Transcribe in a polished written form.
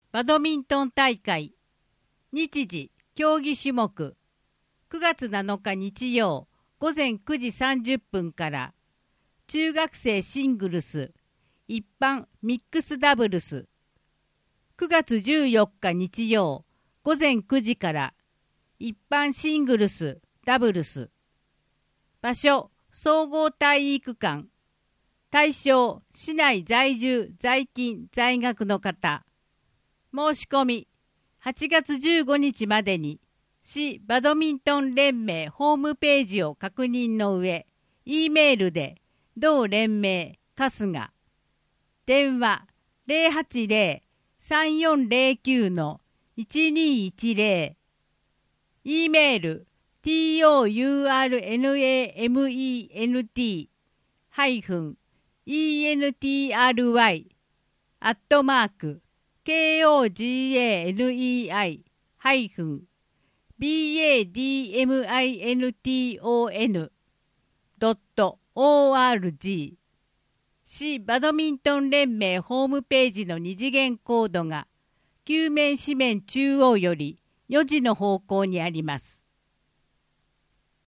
バドミントン大会日時競技種目9月7日日曜午前9時30分から中学生シングルス一般ミックスダブルス9月14日日曜午前9時から一般シングルスダブルス場所総合体育館対象市内在住在勤在学の方申し込み8月15日までに市バドミントン連盟ホームページを確認の上 E メールで同連盟春日電話 080-3409-1210 E メール tourney@badminton.org 市バドミントン連盟ホームページの二次元コードが球面紙面中央より4時の方向にあります。